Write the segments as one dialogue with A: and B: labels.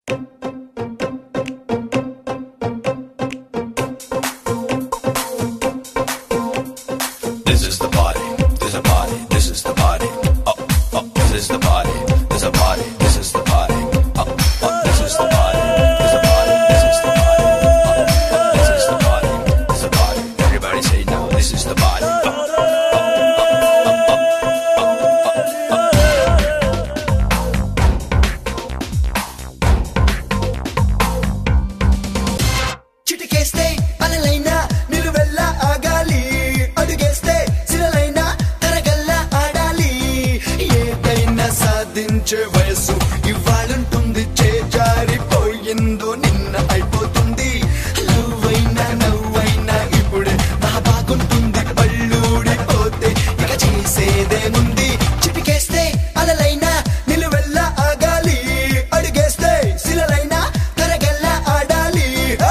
A: వయసు ఇవాళంటుంది చేజారిపోయిందో నిన్న అయిపోతుంది లవ్వైనా నవ్వైనా ఇప్పుడే నా బాగుంటుంది పళ్ళూడిపోతే ఇక చేసేదేముంది చిటికేస్తే అలలైనా నిలువెల్లా ఆగాలి అడిగేస్తే శిలలైనా తరగల్లా ఆడాలి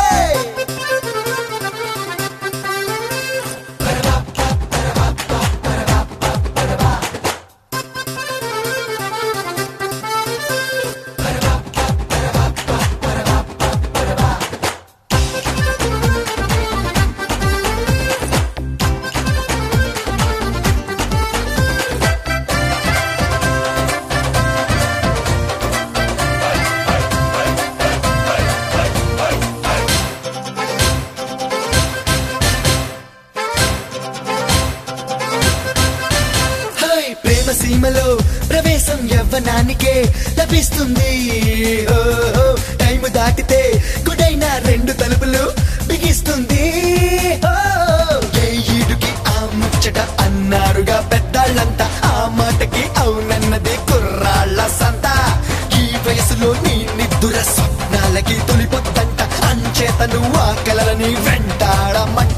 A: సీమలో ప్రవేశం యవ్వనానికే లభిస్తుంది టైము దాటితే గుడైన రెండు తలుపులు బిగిస్తుంది ఈడుకి ఆ ముచ్చట అన్నారుగా పెద్దాళ్ళంతా ఆ మాటకి అవునన్నదే కుర్రాళ్ళ సంత ఈ వయసులో నీ నిద్దుర స్వప్నాలకి తొలిపొద్దంట అంచేతను ఆ కలలని వెంటాడమంట